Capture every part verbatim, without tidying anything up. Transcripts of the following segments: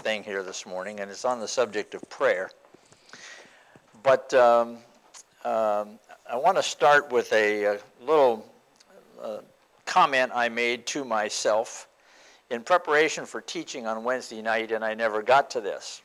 thing here this morning, and it's on the subject of prayer. But um, um, I want to start with a, a little uh, comment I made to myself in preparation for teaching on Wednesday night, and I never got to this.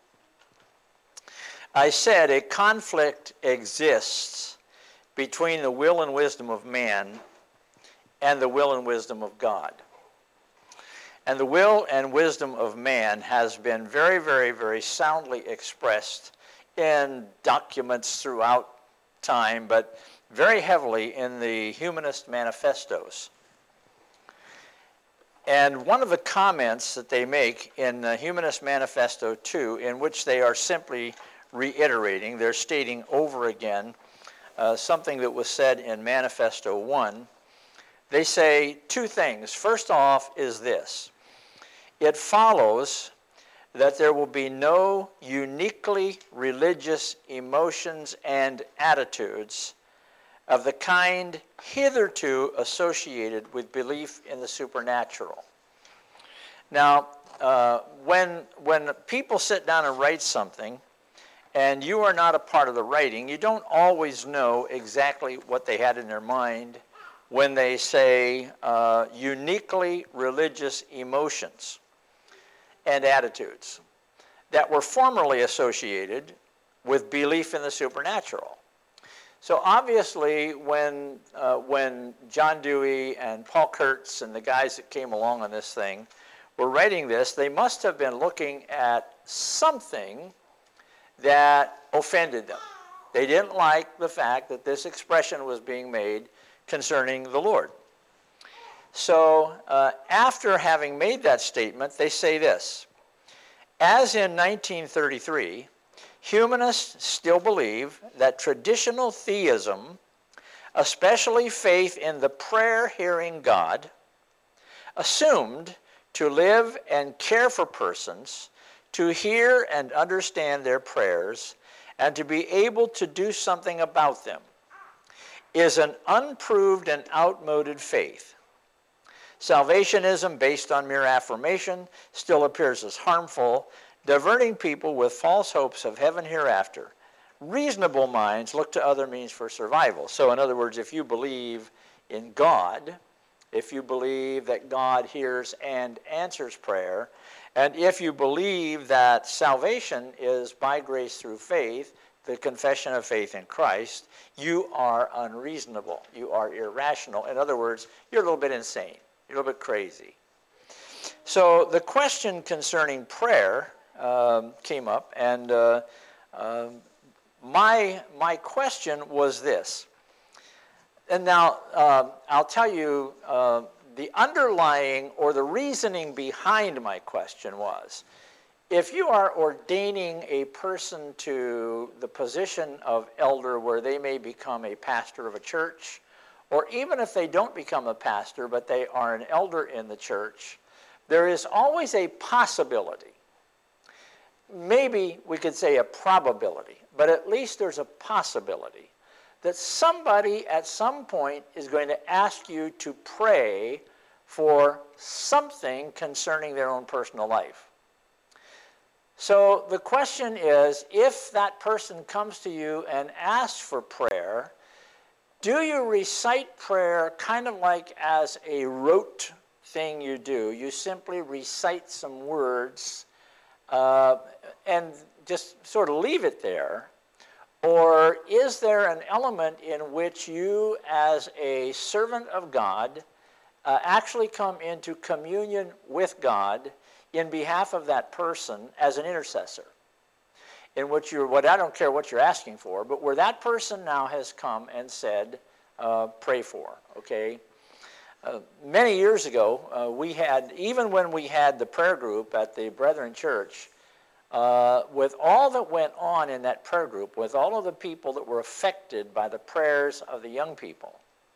I said a conflict exists between the will and wisdom of man and the will and wisdom of God. And the will and wisdom of man has been very, very, very soundly expressed in documents throughout time, but very heavily in the humanist manifestos. And one of the comments that they make in the Humanist Manifesto two, in which they are simply reiterating, they're stating over again uh, something that was said in Manifesto one, they say two things. First off is this: it follows that there will be no uniquely religious emotions and attitudes of the kind hitherto associated with belief in the supernatural. Now, uh, when, when people sit down and write something, and you are not a part of the writing, you don't always know exactly what they had in their mind when they say uh, uniquely religious emotions and attitudes that were formerly associated with belief in the supernatural. So obviously, when, uh, when John Dewey and Paul Kurtz and the guys that came along on this thing were writing this, they must have been looking at something that offended them. They didn't like the fact that this expression was being made concerning the Lord. So uh, after having made that statement, they say this: as in nineteen thirty-three, humanists still believe that traditional theism, especially faith in the prayer-hearing God, assumed to live and care for persons, to hear and understand their prayers, and to be able to do something about them, is an unproved and outmoded faith. Salvationism based on mere affirmation still appears as harmful, diverting people with false hopes of heaven hereafter. Reasonable minds look to other means for survival. So in other words, if you believe in God, if you believe that God hears and answers prayer, and if you believe that salvation is by grace through faith, the confession of faith in Christ, you are unreasonable. You are irrational. In other words, you're a little bit insane. You're a little bit crazy. So the question concerning prayer um, came up, and uh, uh, my, my question was this. And now uh, I'll tell you uh, the underlying or the reasoning behind my question was, if you are ordaining a person to the position of elder where they may become a pastor of a church, or even if they don't become a pastor, but they are an elder in the church, there is always a possibility. Maybe we could say a probability, but at least there's a possibility that somebody at some point is going to ask you to pray for something concerning their own personal life. So the question is, if that person comes to you and asks for prayer, do you recite prayer kind of like as a rote thing you do? You simply recite some words uh, and just sort of leave it there? Or is there an element in which you, as a servant of God, uh, actually come into communion with God in behalf of that person as an intercessor? In which you're, what I don't care what you're asking for, but where that person now has come and said, uh, pray for, okay? Uh, many years ago, uh, we had, even when we had the prayer group at the Brethren Church, uh, with all that went on in that prayer group, with all of the people that were affected by the prayers of the young people,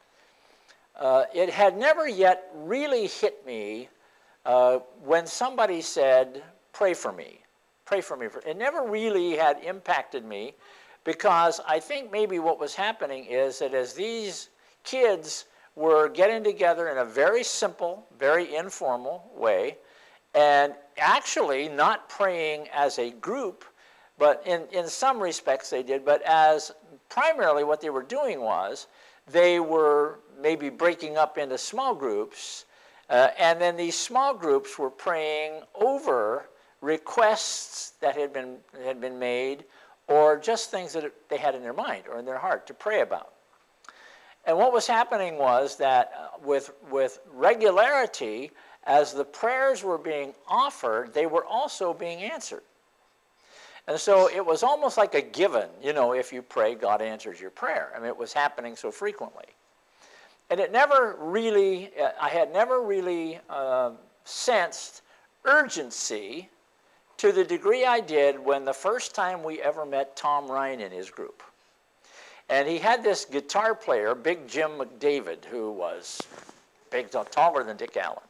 uh, it had never yet really hit me uh, when somebody said, pray for me. Pray for me. It never really had impacted me, because I think maybe what was happening is that as these kids were getting together in a very simple, very informal way, and actually not praying as a group, but in, in some respects they did, but as primarily what they were doing was they were maybe breaking up into small groups, uh, and then these small groups were praying over requests that had been, had been made, or just things that they had in their mind or in their heart to pray about. And what was happening was that uh, with, with regularity, as the prayers were being offered, they were also being answered. And so it was almost like a given, you know, if you pray, God answers your prayer. I mean, it was happening so frequently. And it never really, I had never really uh, sensed urgency to the degree I did when the first time we ever met Tom Ryan in his group. And he had this guitar player, Big Jim McDavid, who was big, taller than Dick Allen.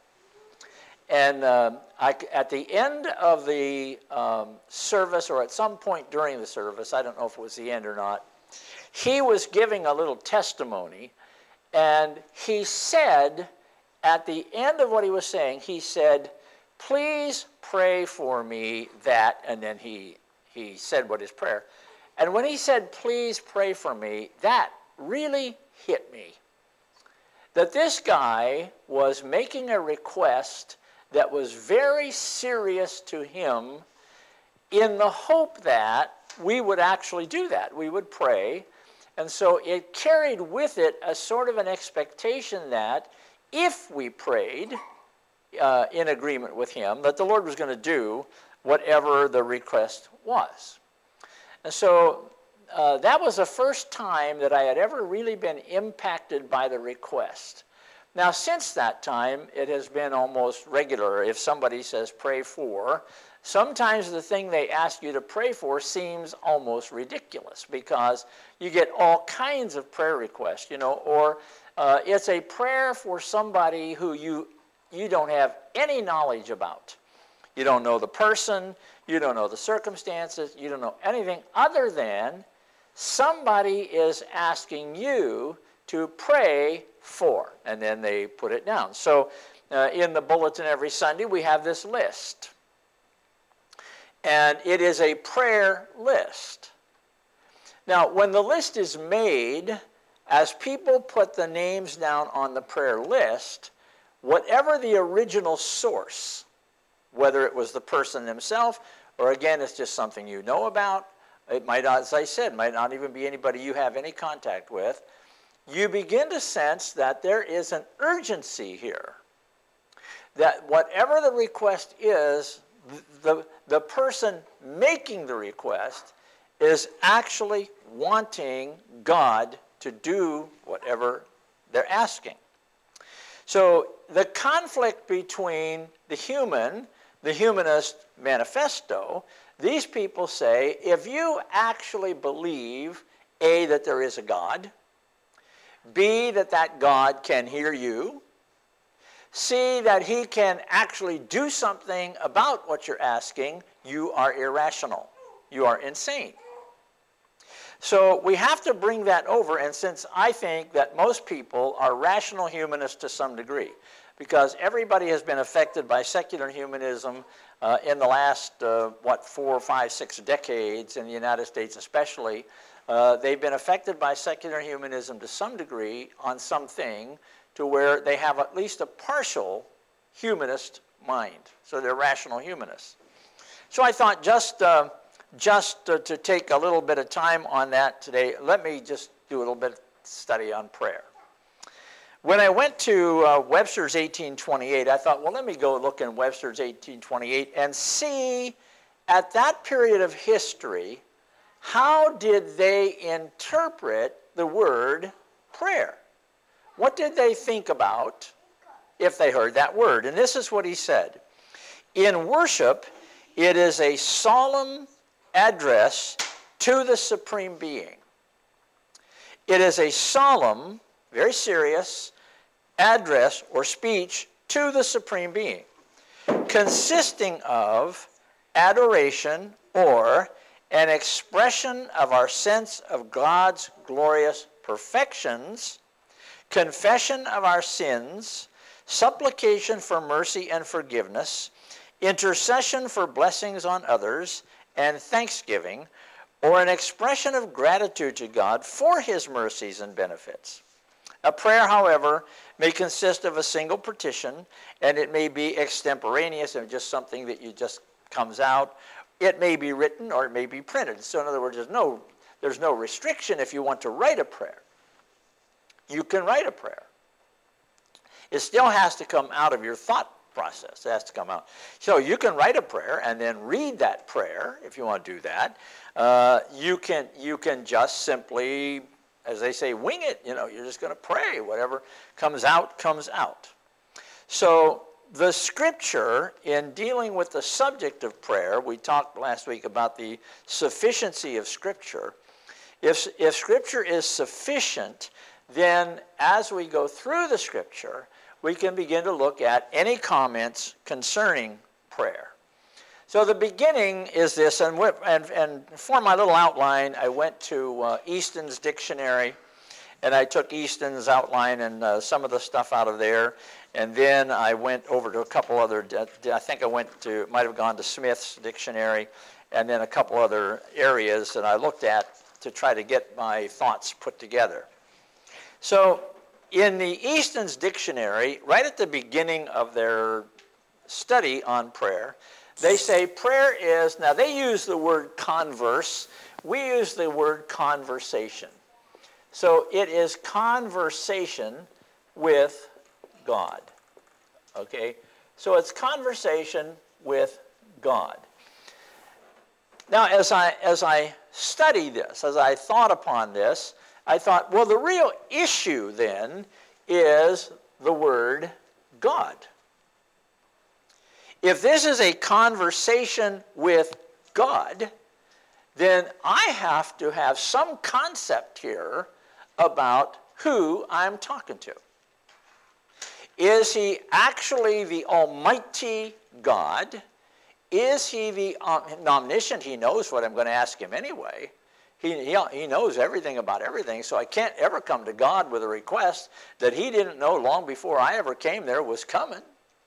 And uh, I, at the end of the um, service, or at some point during the service, I don't know if it was the end or not, he was giving a little testimony. And he said, at the end of what he was saying, he said, "Please pray for me that," and then he, he said what his prayer. And when he said, "Please pray for me," that really hit me. That this guy was making a request that was very serious to him, in the hope that we would actually do that. We would pray. And so it carried with it a sort of an expectation that if we prayed uh, in agreement with him, that the Lord was going to do whatever the request was. And so uh, that was the first time that I had ever really been impacted by the request. Now, since that time, it has been almost regular. If somebody says pray for, sometimes the thing they ask you to pray for seems almost ridiculous because you get all kinds of prayer requests, you know, or uh, it's a prayer for somebody who you, you don't have any knowledge about. You don't know the person, you don't know the circumstances, you don't know anything other than somebody is asking you to pray for, and then they put it down. So uh, in the bulletin every Sunday, we have this list. And it is a prayer list. Now, when the list is made, as people put the names down on the prayer list, whatever the original source, whether it was the person themselves, or again, it's just something you know about, it might, as I said, might not even be anybody you have any contact with, you begin to sense that there is an urgency here. That whatever the request is, the, the person making the request is actually wanting God to do whatever they're asking. So the conflict between the human, the humanist manifesto, these people say, if you actually believe, A, that there is a God, B, that that God can hear you, C, that he can actually do something about what you're asking, you are irrational. You are insane. So we have to bring that over, and since I think that most people are rational humanists to some degree, because everybody has been affected by secular humanism uh, in the last, uh, what, four, five, six decades, in the United States especially, uh, they've been affected by secular humanism to some degree on something to where they have at least a partial humanist mind. So they're rational humanists. So I thought just, uh, just uh, to take a little bit of time on that today, let me just do a little bit of study on prayer. When I went to uh, Webster's eighteen twenty-eight, I thought, well, let me go look in Webster's eighteen twenty-eight and see at that period of history, how did they interpret the word prayer? What did they think about if they heard that word? And this is what he said. In worship, it is a solemn address to the Supreme Being. It is a solemn, very serious address or speech to the Supreme Being, consisting of adoration or an expression of our sense of God's glorious perfections, confession of our sins, supplication for mercy and forgiveness, intercession for blessings on others, and thanksgiving, or an expression of gratitude to God for his mercies and benefits. A prayer, however, may consist of a single petition, and it may be extemporaneous and just something that you just comes out. It may be written or it may be printed. So in other words, there's no, there's no restriction if you want to write a prayer. You can write a prayer. It still has to come out of your thought process. It has to come out. So you can write a prayer and then read that prayer if you want to do that. Uh, you can you can just simply, as they say, wing it. You know, you're just going to pray. Whatever comes out, comes out. So the scripture, in dealing with the subject of prayer, we talked last week about the sufficiency of scripture. If, if scripture is sufficient, then as we go through the scripture, we can begin to look at any comments concerning prayer. So the beginning is this, and, and, and for my little outline, I went to uh, Easton's dictionary, and I took Easton's outline and uh, some of the stuff out of there, and then I went over to a couple other, I think I went to, might have gone to Smith's dictionary, and then a couple other areas that I looked at to try to get my thoughts put together. So in the Easton's dictionary, right at the beginning of their study on prayer, they say prayer is, now they use the word converse, we use the word conversation. So it is conversation with God, okay? So it's conversation with God. Now as I, as I study this, as I thought upon this, I thought, well, the real issue then is the word God. If this is a conversation with God, then I have to have some concept here about who I'm talking to. Is he actually the Almighty God? Is he the omniscient? He knows what I'm going to ask him anyway. He, he, he knows everything about everything, so I can't ever come to God with a request that he didn't know long before I ever came there was coming.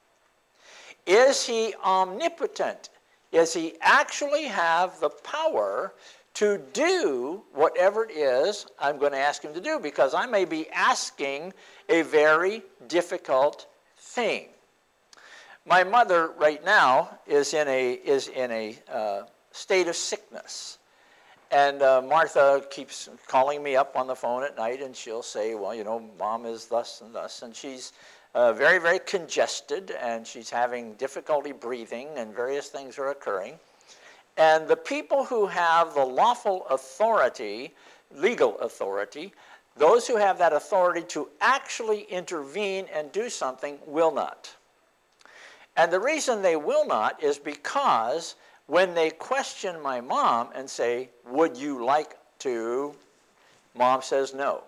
Is he omnipotent? Does he actually have the power to do whatever it is I'm going to ask him to do? Because I may be asking a very difficult thing. My mother right now is in a, is in a uh, state of sickness. And uh, Martha keeps calling me up on the phone at night, and she'll say, well, you know, Mom is thus and thus. And she's uh, very, very congested, and she's having difficulty breathing, and various things are occurring. And the people who have the lawful authority, legal authority, those who have that authority to actually intervene and do something will not. And the reason they will not is because when they question my mom and say, would you like to, Mom says no.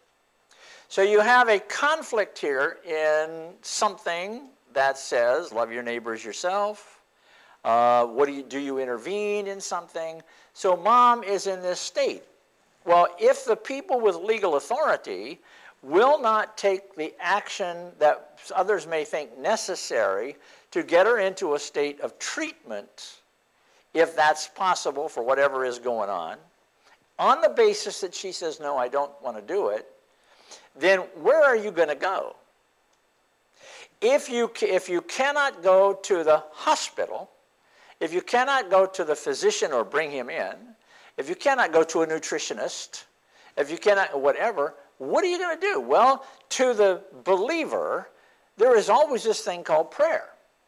So you have a conflict here in something that says, love your neighbor as yourself. Uh, what do you, do you intervene in something? So Mom is in this state. Well, if the people with legal authority will not take the action that others may think necessary to get her into a state of treatment, if that's possible for whatever is going on, on the basis that she says, no, I don't want to do it, then where are you going to go? If you, if you cannot go to the hospital, if you cannot go to the physician or bring him in, if you cannot go to a nutritionist, if you cannot, whatever, what are you going to do? Well, to the believer, there is always this thing called prayer.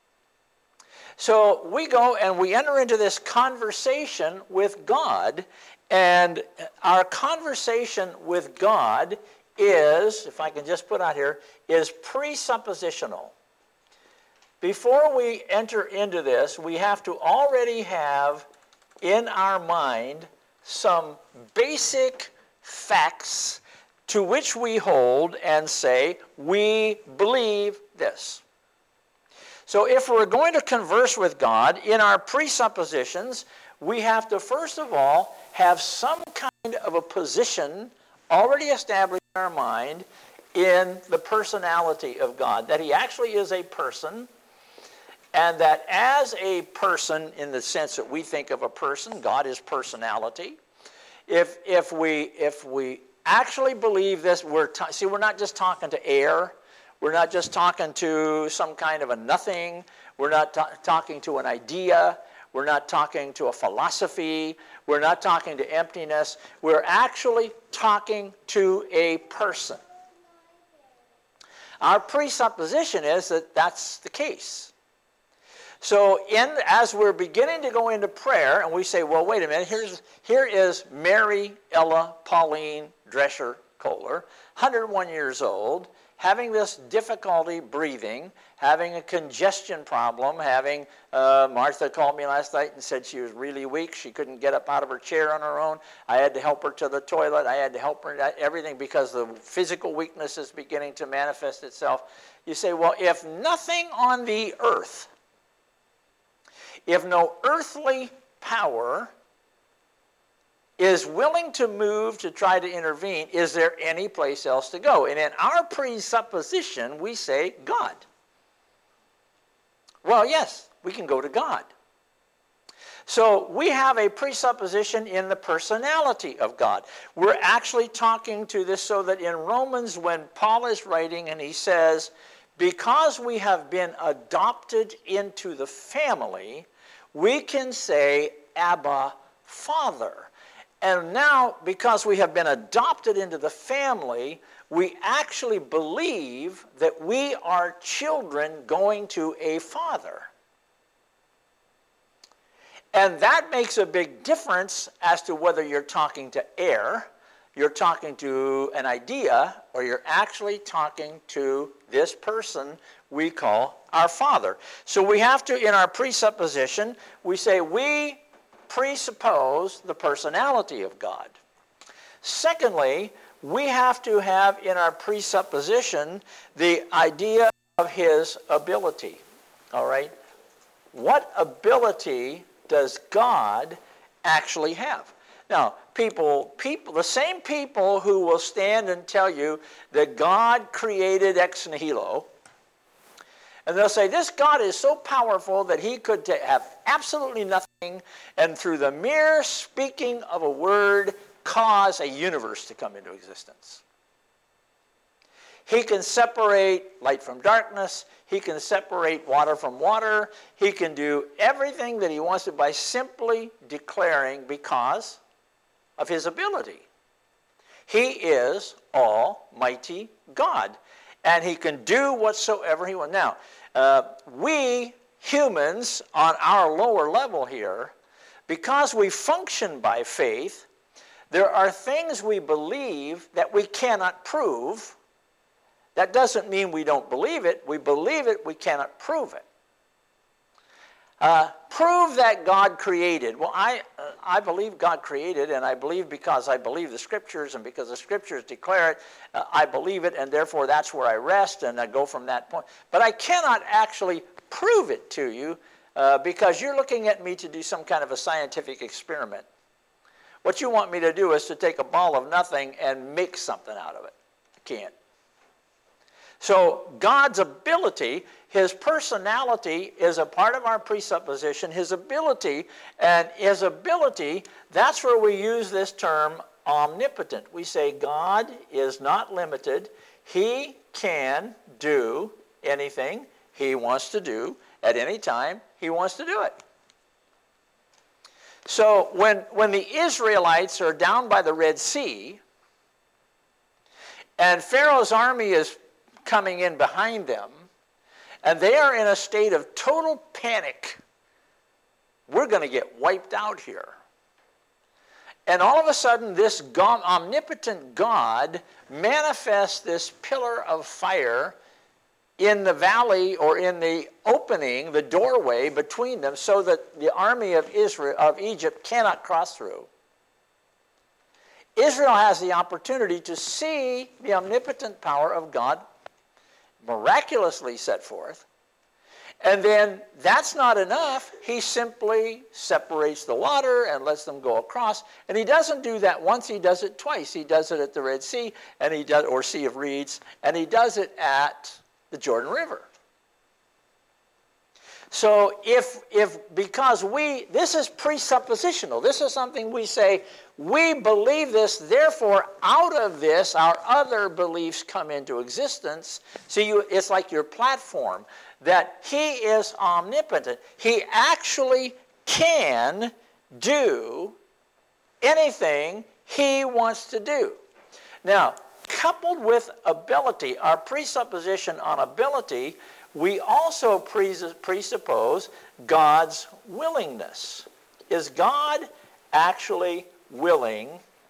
So we go and we enter into this conversation with God, and our conversation with God is, if I can just put out here, is presuppositional. Before we enter into this, we have to already have in our mind some basic facts to which we hold and say, we believe this. So if we're going to converse with God in our presuppositions, we have to first of all have some kind of a position already established in our mind in the personality of God, that he actually is a person, And that as a person, in the sense that we think of a person, God is personality. If, if, we, if we actually believe this, we're ta- see, we're not just talking to air. We're not just talking to some kind of a nothing. We're not ta- talking to an idea. We're not talking to a philosophy. We're not talking to emptiness. We're actually talking to a person. Our presupposition is that that's the case. So in, as we're beginning to go into prayer, and we say, well, wait a minute, here's, here is Mary Ella Pauline Drescher Kohler, one hundred one years old, having this difficulty breathing, having a congestion problem, having, uh, Martha called me last night and said she was really weak. She couldn't get up out of her chair on her own. I had to help her to the toilet. I had to help her, everything, because the physical weakness is beginning to manifest itself. You say, well, if nothing on the earth, if no earthly power is willing to move to try to intervene, is there any place else to go? And in our presupposition, we say God. Well, yes, we can go to God. So we have a presupposition in the personality of God. We're actually talking to this so that in Romans, when Paul is writing and he says, because we have been adopted into the family, we can say, Abba, Father. And now, because we have been adopted into the family, we actually believe that we are children going to a father. And that makes a big difference as to whether you're talking to air, you're talking to an idea, or you're actually talking to this person we call our Father. So we have to, in our presupposition, we say we presuppose the personality of God. Secondly, we have to have in our presupposition the idea of his ability. All right? What ability does God actually have? Now, people, people, the same people who will stand and tell you that God created ex nihilo, and they'll say, this God is so powerful that he could have absolutely nothing, and through the mere speaking of a word, cause a universe to come into existence. He can separate light from darkness. He can separate water from water. He can do everything that he wants to by simply declaring because of his ability. He is Almighty God. And he can do whatsoever he wants. Now, uh, we humans on our lower level here, because we function by faith, there are things we believe that we cannot prove. That doesn't mean we don't believe it. We believe it, we cannot prove it. Uh, prove that God created. Well, I, uh, I believe God created, and I believe because I believe the Scriptures, and because the Scriptures declare it, uh, I believe it, and therefore that's where I rest, and I go from that point. But I cannot actually prove it to you uh, because you're looking at me to do some kind of a scientific experiment. What you want me to do is to take a ball of nothing and make something out of it. I can't. So God's ability, his personality is a part of our presupposition. His ability, and his ability, that's where we use this term omnipotent. We say God is not limited. He can do anything he wants to do at any time he wants to do it. So when, when the Israelites are down by the Red Sea, and Pharaoh's army is coming in behind them, and they are in a state of total panic. We're going to get wiped out here. And all of a sudden, this God, omnipotent God manifests this pillar of fire in the valley, or in the opening, the doorway between them, so that the army of Israel, of Egypt cannot cross through. Israel has the opportunity to see the omnipotent power of God miraculously set forth. And then that's not enough. He simply separates the water and lets them go across. And he doesn't do that once, he does it twice. He does it at the Red Sea, and he does, or Sea of Reeds, and he does it at the Jordan River. So if, if because we, this is presuppositional. This is something we say, we believe this, therefore out of this our other beliefs come into existence. So you, it's like your platform, that he is omnipotent. He actually can do anything he wants to do. Now, coupled with ability, our presupposition on ability, we also presuppose God's willingness. Is God actually willing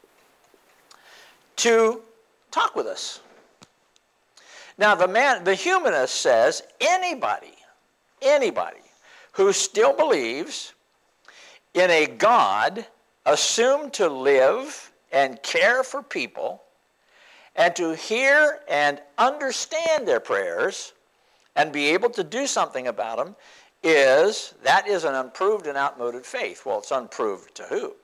to talk with us? Now, the man, the humanist says anybody, anybody who still believes in a God assumed to live and care for people and to hear and understand their prayers and be able to do something about them, is, that is an unproved and outmoded faith. Well, it's unproved to who?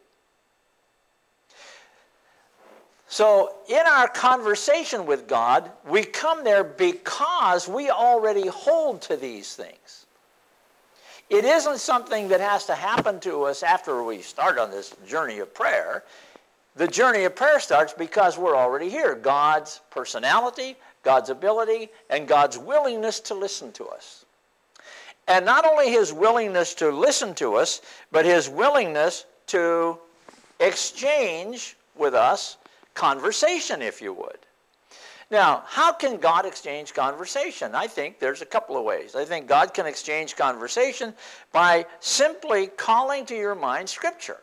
So in our conversation with God, we come there because we already hold to these things. It isn't something that has to happen to us after we start on this journey of prayer. The journey of prayer starts because we're already here. God's personality, God's ability, and God's willingness to listen to us. And not only his willingness to listen to us, but his willingness to exchange with us conversation, if you would. Now, how can God exchange conversation? I think there's a couple of ways. I think God can exchange conversation by simply calling to your mind Scripture.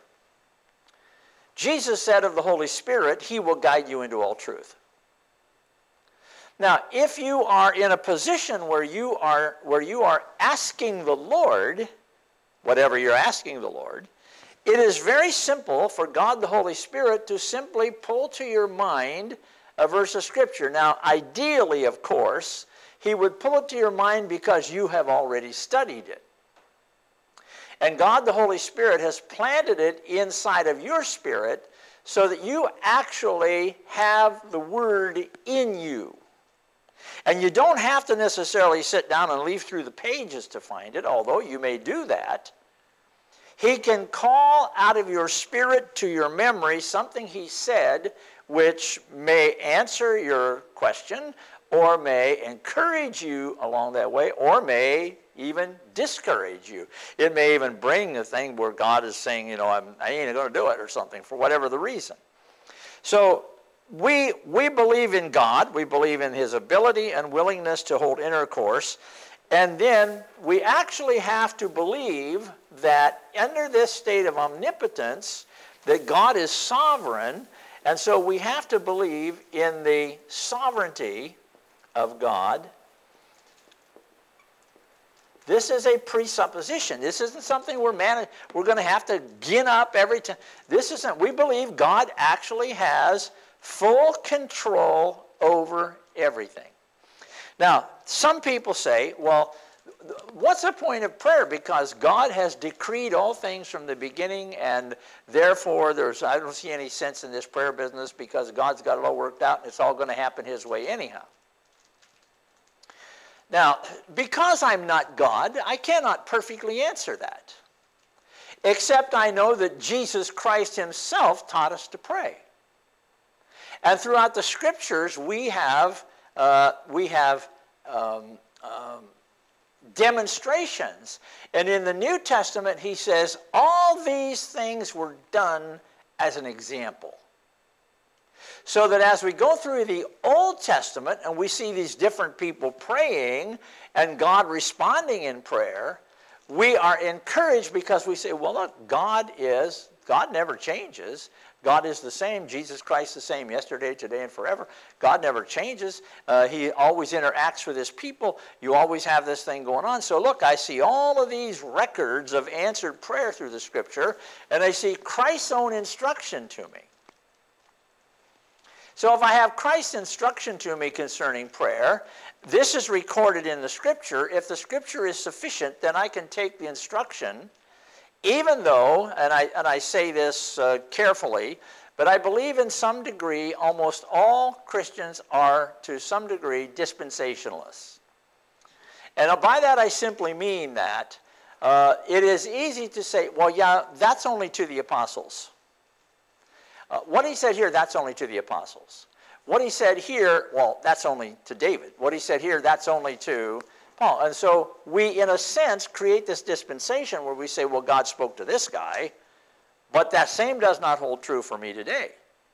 Jesus said of the Holy Spirit, he will guide you into all truth. Now, if you are in a position where you are, where you are asking the Lord, whatever you're asking the Lord, it is very simple for God the Holy Spirit to simply pull to your mind a verse of Scripture. Now, ideally, of course, he would pull it to your mind because you have already studied it. And God the Holy Spirit has planted it inside of your spirit so that you actually have the Word in you. And you don't have to necessarily sit down and leaf through the pages to find it, although you may do that. He can call out of your spirit to your memory something he said which may answer your question or may encourage you along that way or may even discourage you. It may even bring the thing where God is saying, you know, I'm, I ain't going to do it or something for whatever the reason. So we, we believe in God. We believe in his ability and willingness to hold intercourse. And then we actually have to believe that under this state of omnipotence, that God is sovereign. And so we have to believe in the sovereignty of God. This is a presupposition. This isn't something we're man- we're going to have to gin up every time. This isn't. We believe God actually has full control over everything. Now, some people say, well, what's the point of prayer? Because God has decreed all things from the beginning, and therefore there's I don't see any sense in this prayer business because God's got it all worked out and it's all going to happen his way anyhow. Now, because I'm not God, I cannot perfectly answer that. Except I know that Jesus Christ himself taught us to pray. And throughout the Scriptures, we have, uh, we have um, um, demonstrations. And in the New Testament, he says, all these things were done as an example. So that as we go through the Old Testament and we see these different people praying and God responding in prayer, we are encouraged because we say, well, look, God is, God never changes. God is the same. Jesus Christ the same yesterday, today, and forever. God never changes. Uh, he always interacts with his people. You always have this thing going on. So look, I see all of these records of answered prayer through the Scripture, and I see Christ's own instruction to me. So if I have Christ's instruction to me concerning prayer, this is recorded in the Scripture. If the Scripture is sufficient, then I can take the instruction, even though, and I, and I say this uh, carefully, but I believe in some degree almost all Christians are to some degree dispensationalists. And by that I simply mean that Uh, it is easy to say, well, yeah, that's only to the apostles. Uh, what he said here, that's only to the apostles. What he said here, well, that's only to David. What he said here, that's only to Paul. And so we, in a sense, create this dispensation where we say, well, God spoke to this guy, but that same does not hold true for me today.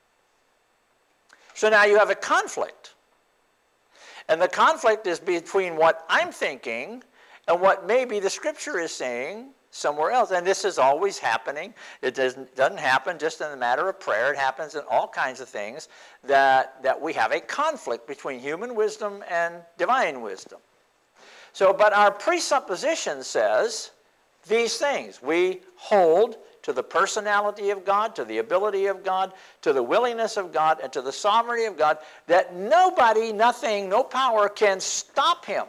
So now you have a conflict. And the conflict is between what I'm thinking and what maybe the Scripture is saying somewhere else. And this is always happening. It doesn't, doesn't happen just in the matter of prayer. It happens in all kinds of things that, that we have a conflict between human wisdom and divine wisdom. So, but our presupposition says these things. We hold to the personality of God, to the ability of God, to the willingness of God, and to the sovereignty of God, that nobody, nothing, no power can stop him.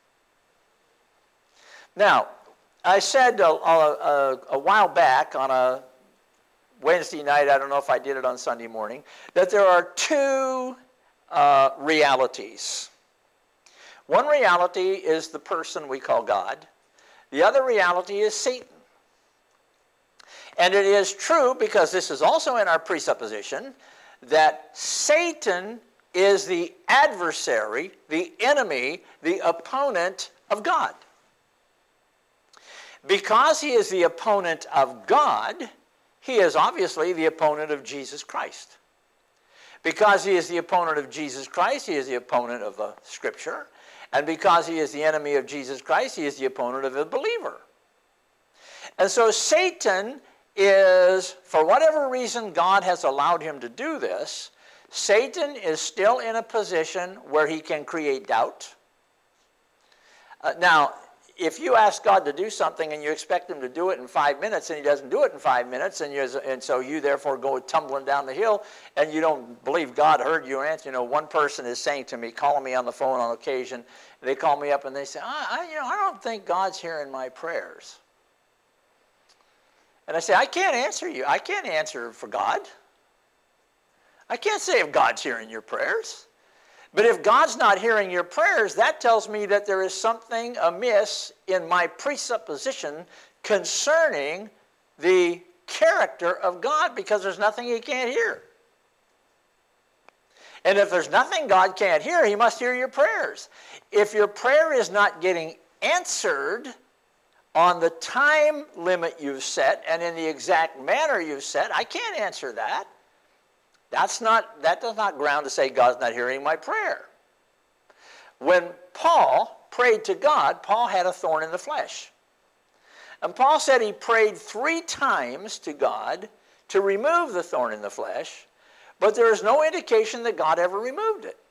Now, I said a, a, a while back on a Wednesday night, I don't know if I did it on Sunday morning, that there are two uh, realities. One reality is the person we call God. The other reality is Satan. And it is true, because this is also in our presupposition, that Satan is the adversary, the enemy, the opponent of God. Because he is the opponent of God, he is obviously the opponent of Jesus Christ. Because he is the opponent of Jesus Christ, he is the opponent of the Scripture. And because he is the enemy of Jesus Christ, he is the opponent of the believer. And so Satan is, for whatever reason God has allowed him to do this, Satan is still in a position where he can create doubt. Uh, now, if you ask God to do something and you expect him to do it in five minutes and he doesn't do it in five minutes, and, you, and so you therefore go tumbling down the hill and you don't believe God heard your answer. You know, one person is saying to me, calling me on the phone on occasion, they call me up and they say, I, I, you know, I don't think God's hearing my prayers. And I say, I can't answer you. I can't answer for God. I can't say if God's hearing your prayers. But if God's not hearing your prayers, that tells me that there is something amiss in my presupposition concerning the character of God, because there's nothing he can't hear. And if there's nothing God can't hear, he must hear your prayers. If your prayer is not getting answered on the time limit you've set and in the exact manner you've set, I can't answer that. That's not, that does not ground to say God's not hearing my prayer. When Paul prayed to God, Paul had a thorn in the flesh. And Paul said he prayed three times to God to remove the thorn in the flesh, but there is no indication that God ever removed it.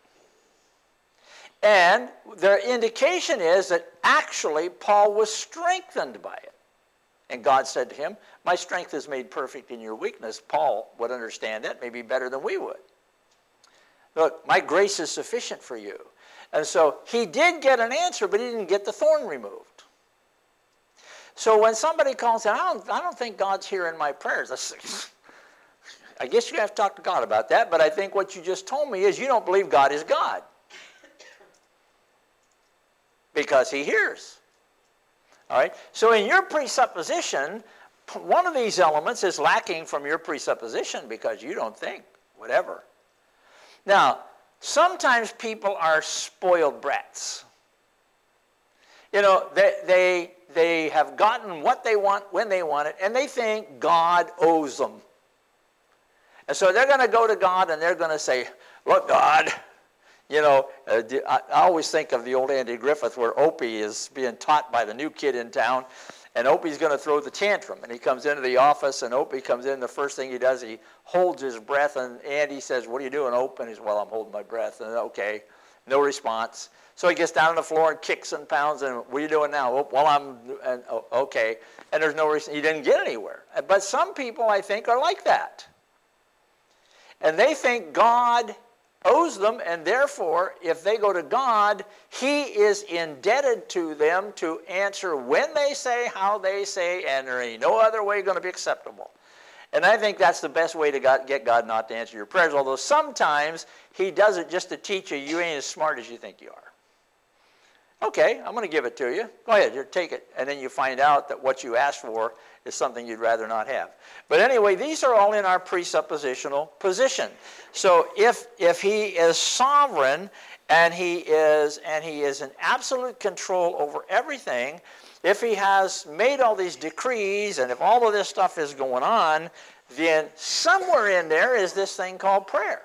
And the indication is that actually Paul was strengthened by it. And God said to him, my strength is made perfect in your weakness. Paul would understand that maybe better than we would. Look, my grace is sufficient for you. And so he did get an answer, but he didn't get the thorn removed. So when somebody calls and I don't, I don't think God's hearing my prayers, I say, I guess you have to talk to God about that, but I think what you just told me is you don't believe God is God. Because he hears. All right? So in your presupposition, one of these elements is lacking from your presupposition because you don't think, whatever. Now, sometimes people are spoiled brats. You know, they, they, they have gotten what they want when they want it, and they think God owes them. And so they're going to go to God and they're going to say, look, God, you know, uh, I always think of the old Andy Griffith where Opie is being taught by the new kid in town, and Opie's going to throw the tantrum. And he comes into the office, and Opie comes in. The first thing he does, he holds his breath, and Andy says, what are you doing, Opie? And he says, well, I'm holding my breath. And okay, no response. So he gets down on the floor and kicks and pounds, and what are you doing now? Oh, well, I'm, and, oh, okay. And there's no reason. He didn't get anywhere. But some people, I think, are like that. And they think God owes them, and therefore, if they go to God, he is indebted to them to answer when they say, how they say, and there ain't no other way going to be acceptable. And I think that's the best way to God, get God not to answer your prayers, although sometimes he does it just to teach you you ain't as smart as you think you are. Okay, I'm going to give it to you. Go ahead, here, take it. And then you find out that what you asked for is something you'd rather not have. But anyway, these are all in our presuppositional position. So if if he is sovereign and he is and he is in absolute control over everything, if he has made all these decrees and if all of this stuff is going on, then somewhere in there is this thing called prayer.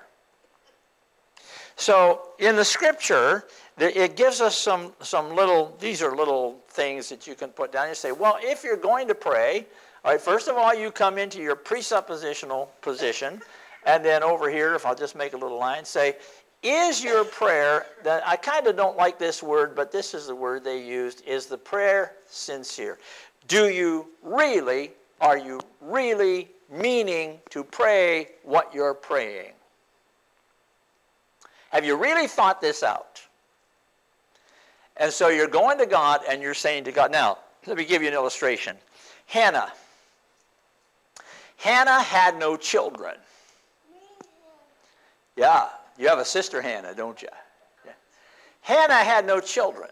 So in the scripture, it gives us some, some little, these are little things that you can put down. You say, well, if you're going to pray, all right, first of all, you come into your presuppositional position. And then over here, if I'll just make a little line, say, is your prayer, that I kind of don't like this word, but this is the word they used, is the prayer sincere? Do you really, are you really meaning to pray what you're praying? Have you really thought this out? And so you're going to God and you're saying to God, now, let me give you an illustration. Hannah. Hannah had no children. Yeah, you have a sister Hannah, don't you? Yeah. Hannah had no children.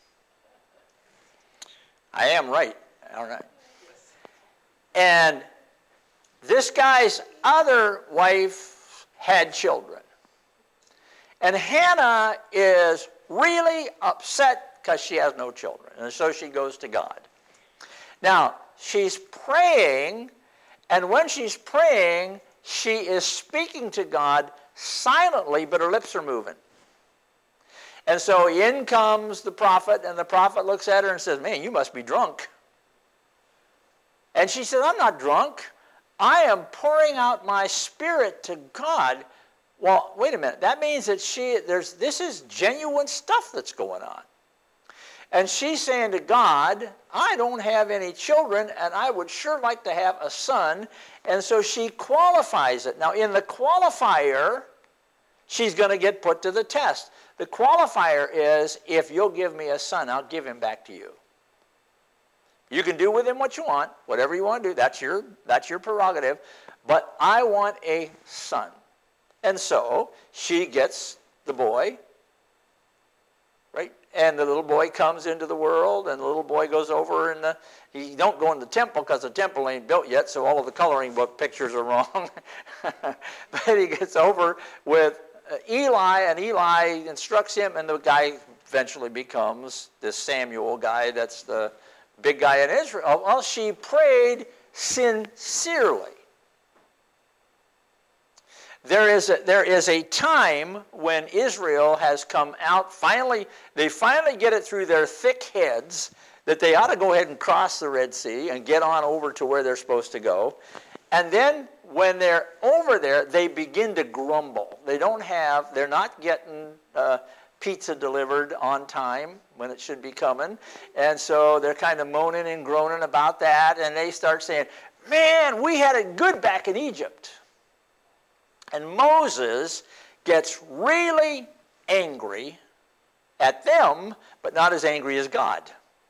I am right, all right. And this guy's other wife had children. And Hannah is really upset because she has no children. And so she goes to God. Now, she's praying, and when she's praying, she is speaking to God silently, but her lips are moving. And so in comes the prophet, and the prophet looks at her and says, man, you must be drunk. And she said, I'm not drunk. I am pouring out my spirit to God. Well, wait a minute. That means that she, there's, this is genuine stuff that's going on. And she's saying to God, I don't have any children, and I would sure like to have a son. And so she qualifies it. Now, in the qualifier, she's going to get put to the test. The qualifier is, if you'll give me a son, I'll give him back to you. You can do with him what you want, whatever you want to do. That's your, that's your prerogative. But I want a son. And so she gets the boy, right? And the little boy comes into the world, and the little boy goes over, and the, he don't go in the temple because the temple ain't built yet, so all of the coloring book pictures are wrong. But he gets over with Eli, and Eli instructs him, and the guy eventually becomes this Samuel guy that's the big guy in Israel. Well, she prayed sincerely. There is, a, there is a time when Israel has come out, finally, they finally get it through their thick heads that they ought to go ahead and cross the Red Sea and get on over to where they're supposed to go. And then when they're over there, they begin to grumble. They don't have, they're not getting uh, pizza delivered on time when it should be coming. And so they're kind of moaning and groaning about that, and they start saying, man, we had it good back in Egypt. And Moses gets really angry at them, but not as angry as God.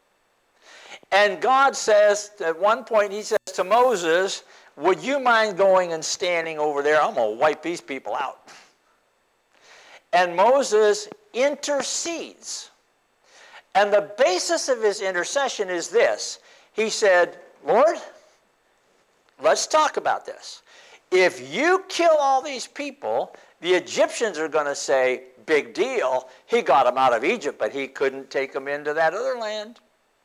And God says, at one point, he says to Moses, would you mind going and standing over there? I'm going to wipe these people out. And Moses intercedes. And the basis of his intercession is this. He said, Lord, let's talk about this. If you kill all these people, the Egyptians are going to say, big deal, he got them out of Egypt, but he couldn't take them into that other land.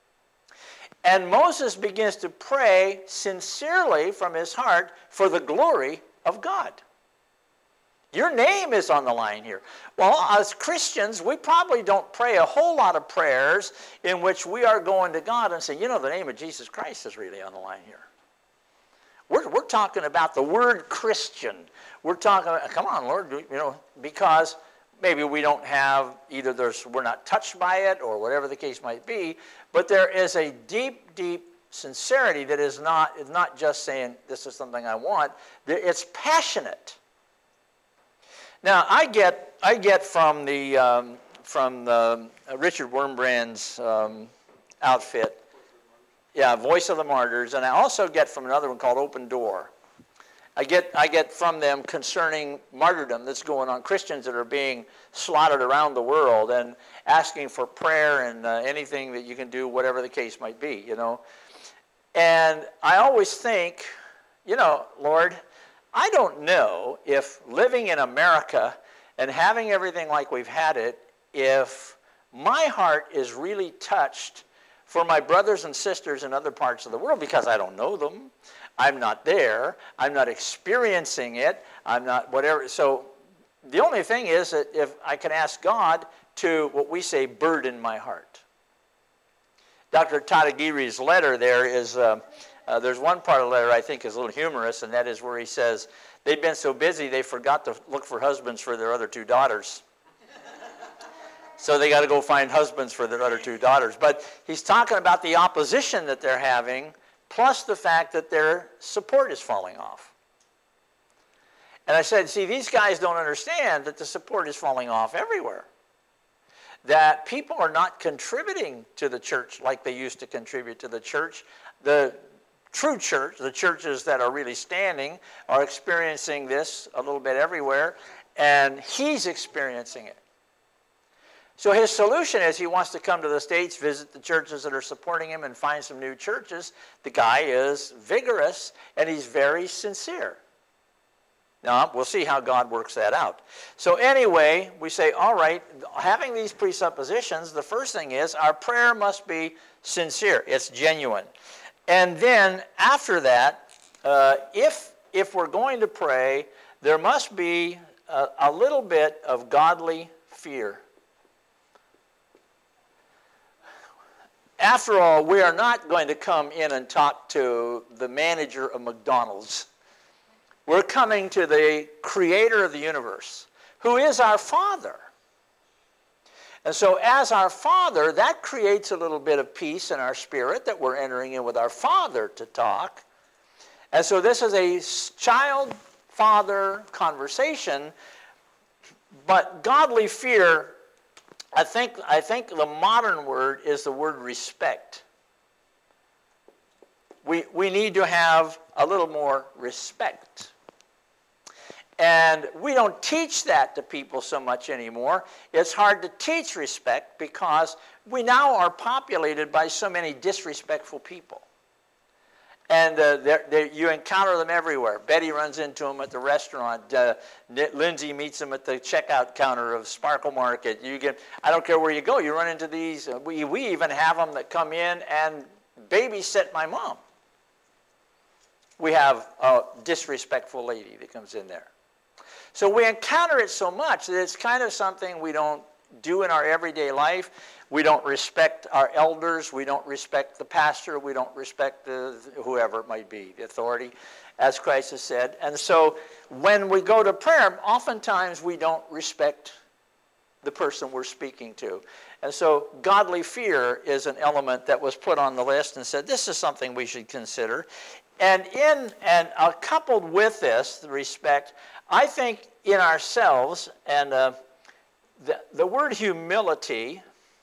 And Moses begins to pray sincerely from his heart for the glory of God. Your name is on the line here. Well, as Christians, we probably don't pray a whole lot of prayers in which we are going to God and say, you know, the name of Jesus Christ is really on the line here. We're, we're talking about the word Christian. We're talking about, come on, Lord, you know, because maybe we don't have, either there's, we're not touched by it or whatever the case might be, but there is a deep, deep sincerity that is not, is not just saying, this is something I want. It's passionate. Now, I get, I get from the, um, from the uh, Richard Wurmbrand's um, outfit, yeah, Voice of the Martyrs, and I also get from another one called Open Door. I get, I get from them concerning martyrdom that's going on, Christians that are being slaughtered around the world, and asking for prayer and uh, anything that you can do, whatever the case might be, you know. And I always think, you know, Lord, I don't know if living in America and having everything like we've had it, if my heart is really touched for my brothers and sisters in other parts of the world, because I don't know them. I'm not there. I'm not experiencing it. I'm not whatever. So the only thing is that if I can ask God to, what we say, burden my heart. Doctor Tadagiri's letter there is, uh, uh, there's one part of the letter I think is a little humorous, and that is where he says, they've been so busy they forgot to look for husbands for their other two daughters. So they got to go find husbands for their other two daughters. But he's talking about the opposition that they're having, plus the fact that their support is falling off. And I said, see, these guys don't understand that the support is falling off everywhere. That people are not contributing to the church like they used to contribute to the church. The true church, the churches that are really standing, are experiencing this a little bit everywhere, and he's experiencing it. So his solution is he wants to come to the States, visit the churches that are supporting him, and find some new churches. The guy is vigorous, and he's very sincere. Now, we'll see how God works that out. So anyway, we say, all right, having these presuppositions, the first thing is our prayer must be sincere. It's genuine. And then after that, uh, if, if we're going to pray, there must be a, a little bit of godly fear. After all, we are not going to come in and talk to the manager of McDonald's. We're coming to the creator of the universe, who is our Father. And so as our Father, that creates a little bit of peace in our spirit that we're entering in with our Father to talk. And so this is a child-father conversation, but godly fear, I think, I think the modern word is the word respect. We, we need to have a little more respect. And we don't teach that to people so much anymore. It's hard to teach respect because we now are populated by so many disrespectful people. And uh, they're, they're, you encounter them everywhere. Betty runs into them at the restaurant. Uh, Lindsay meets them at the checkout counter of Sparkle Market. You get, I don't care where you go, you run into these. Uh, we, we even have them that come in and babysit my mom. We have a disrespectful lady that comes in there. So we encounter it so much that it's kind of something we don't do in our everyday life. We don't respect our elders. We don't respect the pastor. We don't respect the, whoever it might be, the authority, as Christ has said. And so when we go to prayer, oftentimes we don't respect the person we're speaking to. And so godly fear is an element that was put on the list and said, this is something we should consider. And in and uh, coupled with this, the respect, I think in ourselves, and uh, the, the word humility,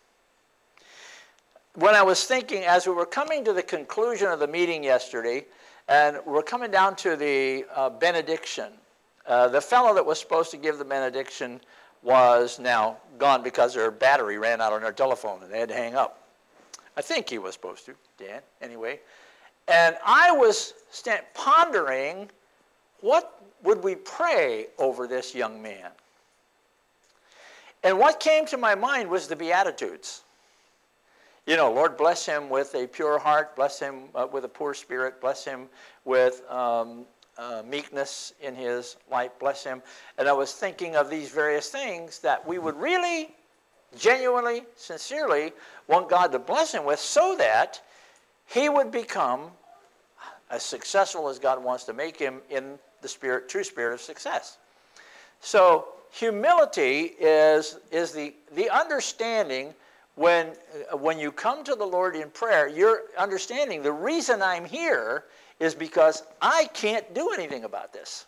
when I was thinking, as we were coming to the conclusion of the meeting yesterday, and we're coming down to the uh, benediction, uh, the fellow that was supposed to give the benediction was now gone because their battery ran out on their telephone and they had to hang up. I think he was supposed to, Dan, anyway. And I was stand, pondering, what would we pray over this young man? And what came to my mind was the Beatitudes. You know, Lord, bless him with a pure heart, bless him uh, with a poor spirit, bless him with um, uh, meekness in his life, bless him. And I was thinking of these various things that we would really, genuinely, sincerely want God to bless him with, so that he would become as successful as God wants to make him in the spirit, true spirit of success. So humility is, is the, the understanding when, uh, when you come to the Lord in prayer, you're understanding the reason I'm here is because I can't do anything about this.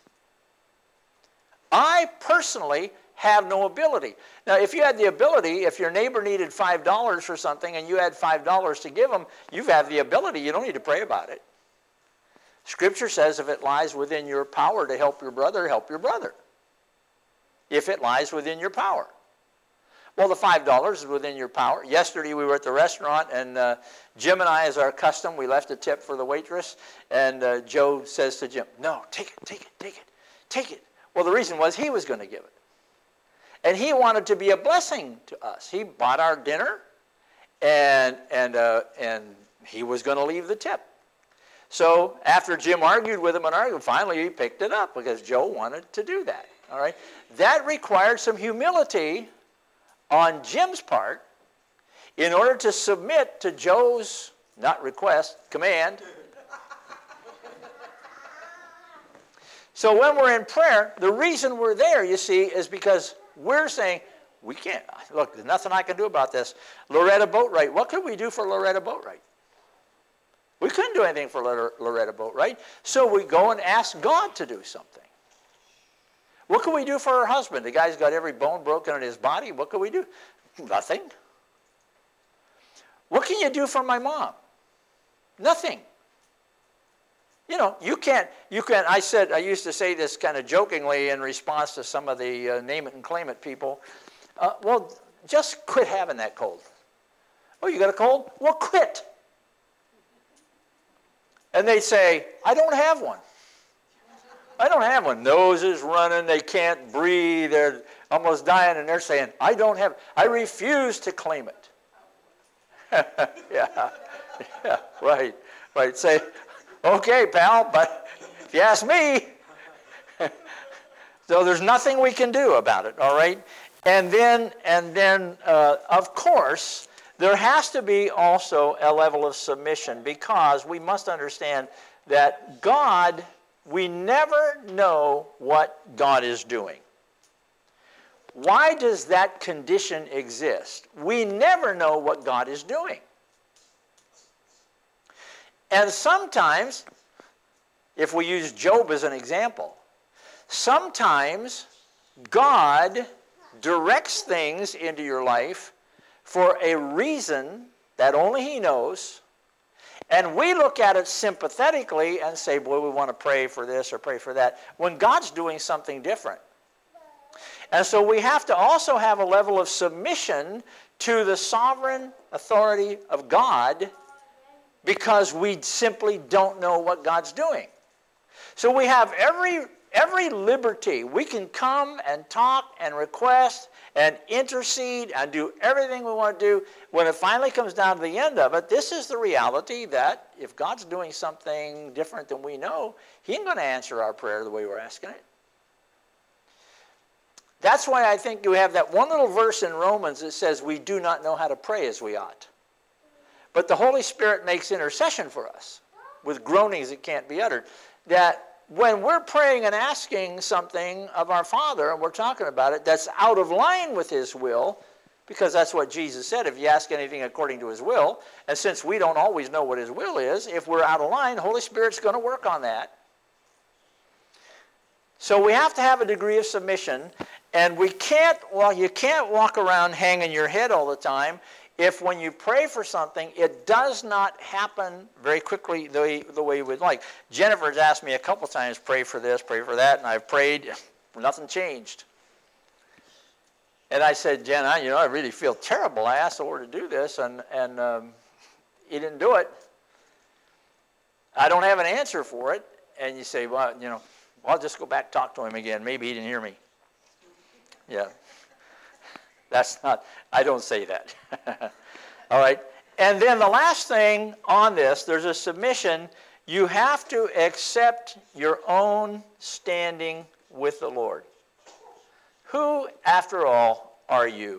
I personally have no ability. Now, if you had the ability, if your neighbor needed five dollars for something and you had five dollars to give them, you have the ability. You don't need to pray about it. Scripture says if it lies within your power to help your brother, help your brother. If it lies within your power. Well, the five dollars is within your power. Yesterday we were at the restaurant, and uh, Jim and I, as our custom, we left a tip for the waitress, and uh, Joe says to Jim, no, take it, take it, take it, take it. Well, the reason was he was going to give it. And he wanted to be a blessing to us. He bought our dinner, and, and, uh, and he was going to leave the tip. So after Jim argued with him and argued, finally he picked it up because Joe wanted to do that. All right? That required some humility on Jim's part in order to submit to Joe's, not request, command. So when we're in prayer, the reason we're there, you see, is because we're saying, we can't, look, there's nothing I can do about this. Loretta Boatwright, what could we do for Loretta Boatwright? We couldn't do anything for Loretta Boatwright, so we go and ask God to do something. What can we do for her husband? The guy's got every bone broken in his body. What can we do? Nothing. What can you do for my mom? Nothing. You know, you can't, you can't, I said, I used to say this kind of jokingly in response to some of the uh, name it and claim it people. Uh, well, just quit having that cold. Oh, you got a cold? Well, quit. And they say, I don't have one. I don't have one. Nose is running. They can't breathe. They're almost dying. And they're saying, I don't have it. I refuse to claim it. yeah. yeah. Right. Right. Say, okay, pal, but if you ask me. So there's nothing we can do about it, all right? And then, and then uh, of course, there has to be also a level of submission because we must understand that God, we never know what God is doing. Why does that condition exist? We never know what God is doing. And sometimes, if we use Job as an example, sometimes God directs things into your life for a reason that only He knows. And we look at it sympathetically and say, boy, we want to pray for this or pray for that, when God's doing something different. And so we have to also have a level of submission to the sovereign authority of God because we simply don't know what God's doing. So we have every, every liberty. We can come and talk and request and intercede and do everything we want to do. When it finally comes down to the end of it, this is the reality that if God's doing something different than we know, He ain't going to answer our prayer the way we're asking it. That's why I think you have that one little verse in Romans that says we do not know how to pray as we ought. But the Holy Spirit makes intercession for us with groanings that can't be uttered. That when we're praying and asking something of our Father, and we're talking about it, that's out of line with His will, because that's what Jesus said, if you ask anything according to His will, and since we don't always know what His will is, if we're out of line, the Holy Spirit's going to work on that. So we have to have a degree of submission, and we can't, well, you can't walk around hanging your head all the time if when you pray for something, it does not happen very quickly the way, the way we'd like. Jennifer's asked me a couple times, pray for this, pray for that, and I've prayed, nothing changed. And I said, Jen, I, you know, I really feel terrible. I asked the Lord to do this, and, and um, He didn't do it. I don't have an answer for it. And you say, well, you know, well, I'll just go back and talk to Him again. Maybe He didn't hear me. Yeah. That's not, I don't say that. All right. And then the last thing on this, there's a submission. You have to accept your own standing with the Lord. Who, after all, are you?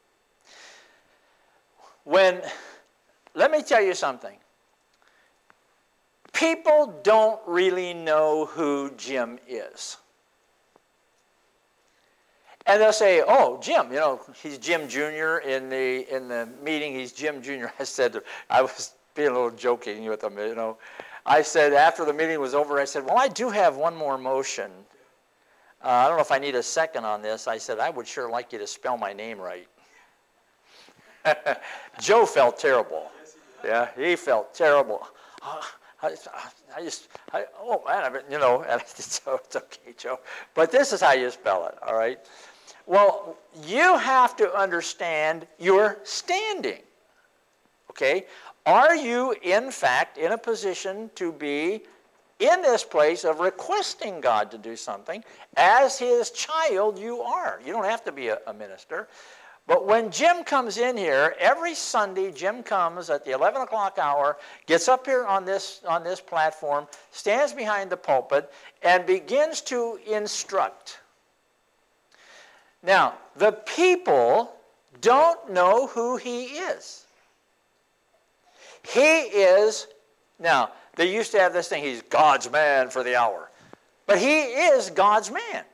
When, let me tell you something. People don't really know who Jim is. And they'll say, oh, Jim, you know, he's Jim Junior In the in the meeting, he's Jim Junior I said, I was being a little joking with them, you know. I said, after the meeting was over, I said, well, I do have one more motion. Uh, I don't know if I need a second on this. I said, I would sure like you to spell my name right. Joe felt terrible. Yeah, he felt terrible. Uh, I, I just, I, oh man, I mean, you know, and so it's okay, Joe. But this is how you spell it, all right? Well, you have to understand your standing, okay? Are you, in fact, in a position to be in this place of requesting God to do something? As his child, you are. You don't have to be a, a minister. But when Jim comes in here, every Sunday, Jim comes at the eleven o'clock hour, gets up here on this, on this platform, stands behind the pulpit, and begins to instruct. Now, the people don't know who he is. He is, now, they used to have this thing, he's God's man for the hour. But he is God's man.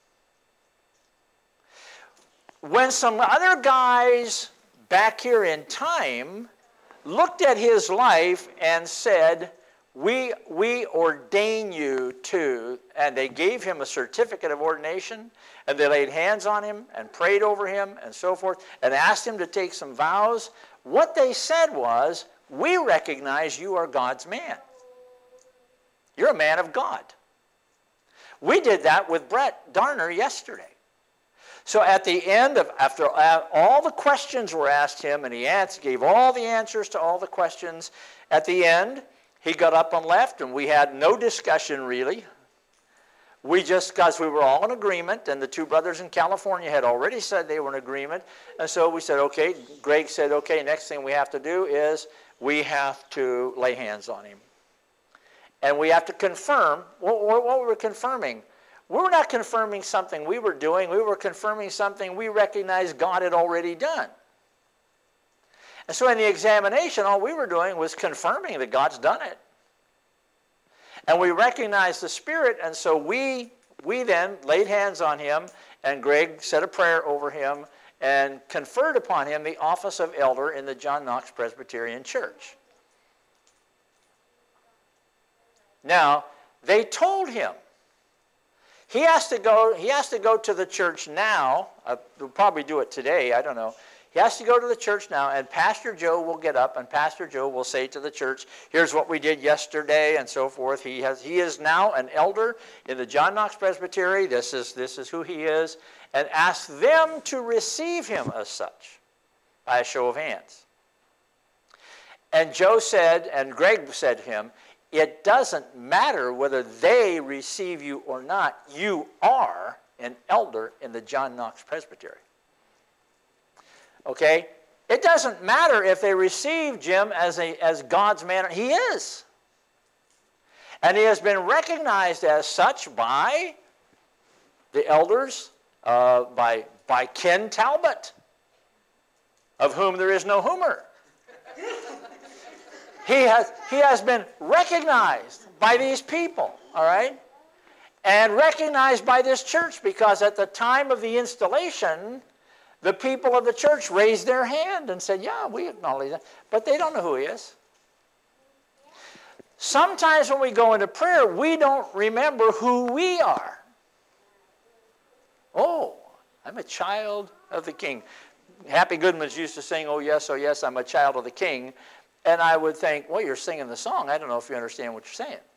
When some other guys back here in time looked at his life and said, we, we ordain you to, and they gave him a certificate of ordination, and they laid hands on him and prayed over him and so forth, and asked him to take some vows, what they said was, we recognize you are God's man. You're a man of God. We did that with Brett Darner yesterday. So at the end of, after all the questions were asked him, and he answered, gave all the answers to all the questions, at the end, he got up and left, and we had no discussion really. We just, because we were all in agreement, and the two brothers in California had already said they were in agreement, and so we said, okay, Greg said, okay, next thing we have to do is we have to lay hands on him. And we have to confirm, what, what we were confirming. We were not confirming something we were doing. We were confirming something we recognized God had already done. And so in the examination, all we were doing was confirming that God's done it. And we recognized the Spirit, and so we, we then laid hands on him, and Greg said a prayer over him and conferred upon him the office of elder in the John Knox Presbyterian Church. Now, they told him, He has to go, he has to go to the church now. Uh, we'll probably do it today, I don't know. He has to go to the church now, and Pastor Joe will get up, and Pastor Joe will say to the church, here's what we did yesterday, and so forth. He has, he is now an elder in the John Knox Presbytery. This is, this is who he is. And ask them to receive him as such by a show of hands. And Joe said, and Greg said to him, it doesn't matter whether they receive you or not. You are an elder in the John Knox Presbytery. Okay? It doesn't matter if they receive Jim as, a, as God's man. He is. And he has been recognized as such by the elders, uh, by, by Ken Talbot, of whom there is no Homer. He has, he has been recognized by these people, all right? And recognized by this church, because at the time of the installation, the people of the church raised their hand and said, yeah, we acknowledge that. But they don't know who he is. Sometimes when we go into prayer, we don't remember who we are. Oh, I'm a child of the King. Happy Goodmans used to sing, oh yes, oh yes, I'm a child of the King. And I would think, well, you're singing the song. I don't know if you understand what you're saying.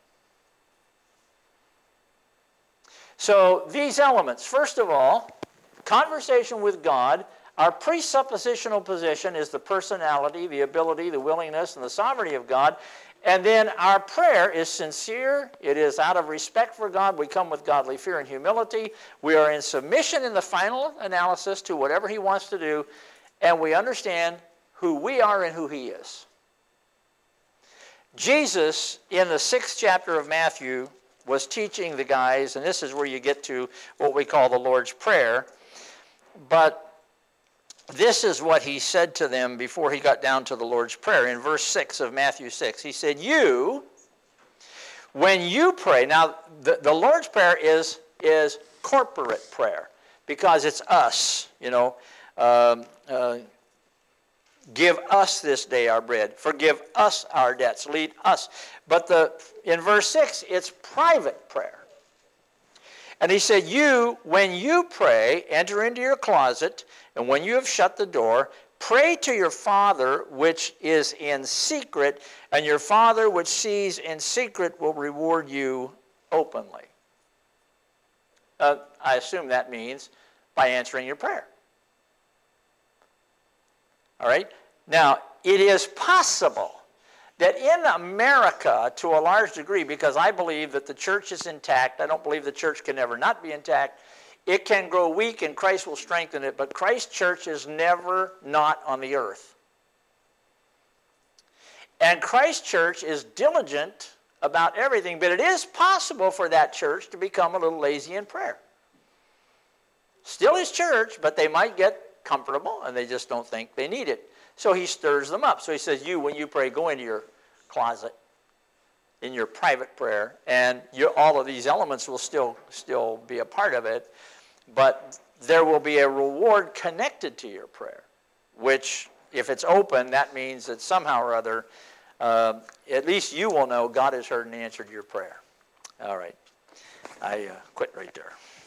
So these elements, first of all, conversation with God, our presuppositional position is the personality, the ability, the willingness, and the sovereignty of God. And then our prayer is sincere. It is out of respect for God. We come with godly fear and humility. We are in submission in the final analysis to whatever he wants to do. And we understand who we are and who he is. Jesus, in the sixth chapter of Matthew, was teaching the guys, and this is where you get to what we call the Lord's Prayer. But this is what he said to them before he got down to the Lord's Prayer. In verse six of Matthew six, he said, you, when you pray, now the, the Lord's Prayer is, is corporate prayer, because it's us, you know, um, uh, give us this day our bread. Forgive us our debts. Lead us. But the in verse six, it's private prayer. And he said, you, when you pray, enter into your closet, and when you have shut the door, Pray to your Father which is in secret, and your Father which sees in secret will reward you openly. Uh, I assume that means by answering your prayer. All right? Now, it is possible that in America, to a large degree, because I believe that the church is intact, I don't believe the church can ever not be intact. It can grow weak and Christ will strengthen it, but Christ's church is never not on the earth. And Christ's church is diligent about everything, but it is possible for that church to become a little lazy in prayer. Still his church, but they might get comfortable and they just don't think they need it. So he stirs them up. So he says, you, when you pray, go into your closet in your private prayer, and you, all of these elements will still, still be a part of it, but there will be a reward connected to your prayer, which, if it's open, that means that somehow or other, uh, at least you will know God has heard and answered your prayer. All right. I uh, quit right there.